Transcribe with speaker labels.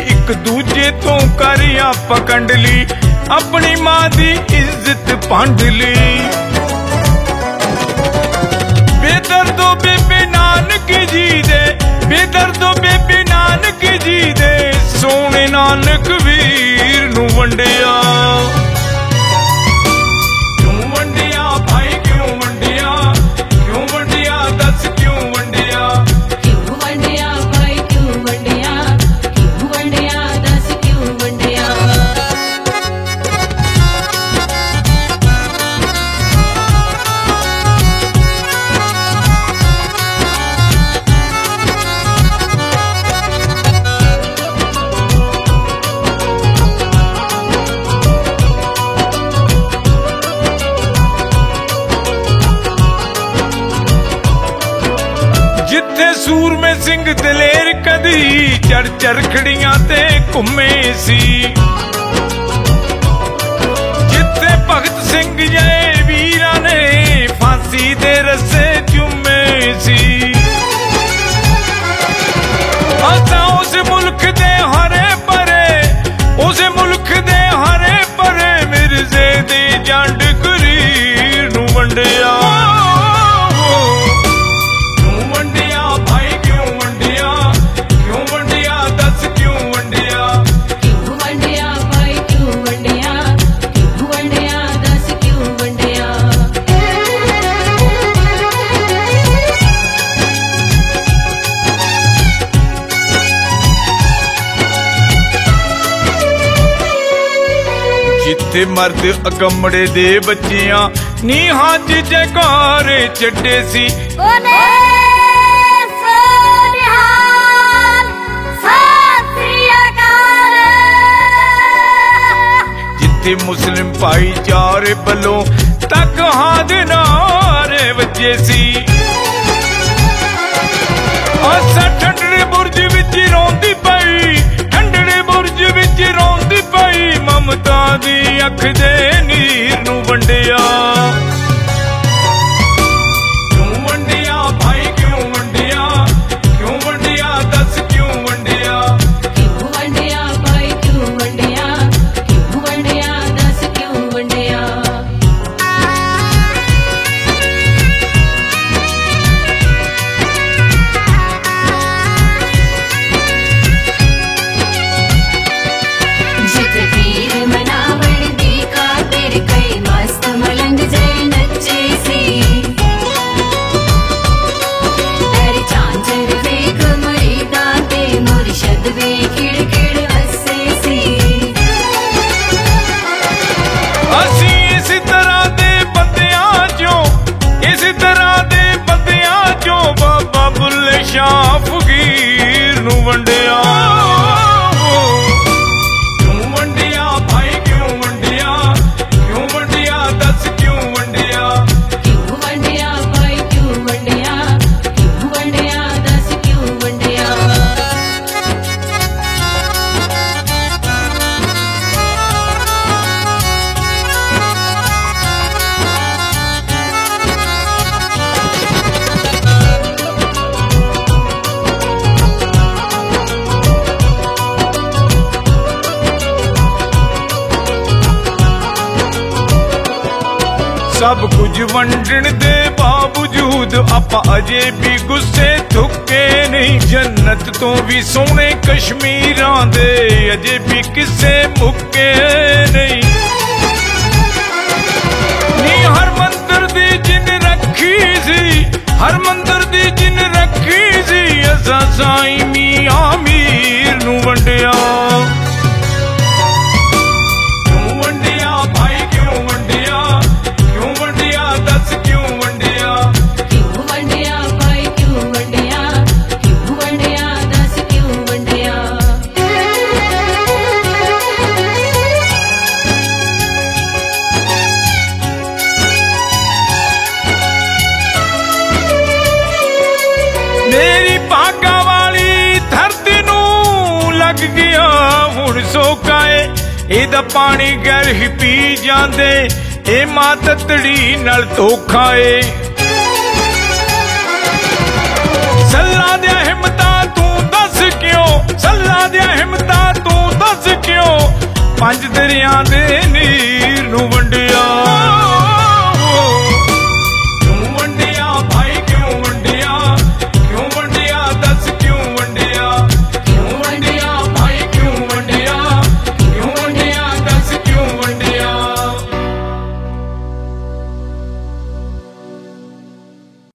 Speaker 1: एक दूजे तो करिया पकड़ ली, अपनी मां दी इज्जत पांड ली। बेदर्दो बेबे नानक जी दे, बेदर्दो बेबे नानक जी दे, सोने नानक वीर नू वंडिया। क्यों वंडिया भाई क्यों वंडिया, क्यों वंडिया दस क्यों वंडिया,
Speaker 2: क्यों वंडिया भाई क्यों वंडिया, क्यों वंडिया दस क्यों वंडिया।
Speaker 1: जिथे सूरमे सिंह दलेर कदी चढ़ चरखड़ियां ते घुमे सी, जिथे भगत सिंह जय वीरां ने फांसी दे रस्से चूमे सी। असां उस मुल्क दे हरे भरे, उस मुल्क दे हरे भरे मिर्जे दे जंड करीर नू वंडिया। जिथे मर्द अकमड़े दे बच्चियां नीहां च जयकारे चढ़े सी, जिथे मुस्लिम भाईचारे बलों तक हाथ नारे वजे सी। असा ठंडे बुरज विच रोंदी पई, ठंडे बुरज विच रोंदी पई, ममता दी अख दे नीर नू वंडिया। क्यों वंडिया भाई क्यों वंडिया, क्यों वंडिया दस क्यों वंडिया,
Speaker 2: क्यों वंडिया भाई क्यों वंडिया, क्यों वंडिया दस क्यों वंडिया। जित पीर मनावण दी खातिर कई मस्त मलंग जय नचे सी, तेरे चांचर वेख मुरीदा ते मुर्शद वे खिड़ खिड़ हसे सी।
Speaker 1: असी इस तरह दे बंदियां चों, इस तरह दे बंदियां चों बाबा बुल्ले शाह फकीर नू वंडिया। क्यों वंडिया भाई क्यों वंडिया, क्यों वंडिया दस क्यों वंडिया,
Speaker 2: क्यों वंडिया भाई क्यों वंडिया, क्यों वंडिया दस क्यों वंडिया।
Speaker 1: सब कुछ वंडण दे बावजूद आपां अजे भी गुस्से थुके नहीं, जन्नत तो भी सोहणे कश्मीरां दे अजे भी किसे मुक्के नहीं। नी हर मंदिर दी जिन रखी सी, हर मंदिर दी जिन रखी सी, असां साईं मियां मीर नू वंडिया। क्यों वंडिया भाई क्यों वंडिया, क्यों वंडिया दस क्यों वंडिया,
Speaker 2: क्यों वंडिया भाई क्यों वंडिया, क्यों वंडिया दस क्यों वंडिया।
Speaker 1: मेरी भागा वाली धरती नू लग गया हुण सोकाए, एदा पानी गर ही पी जांदे, ए मां ततड़ी नाल धोखा ए। सल्ला दिया हिम्मता तू दस क्यों, सल्ला दिया हिम्मता ਪੰਜ ਦਰਿਆ ਦੇ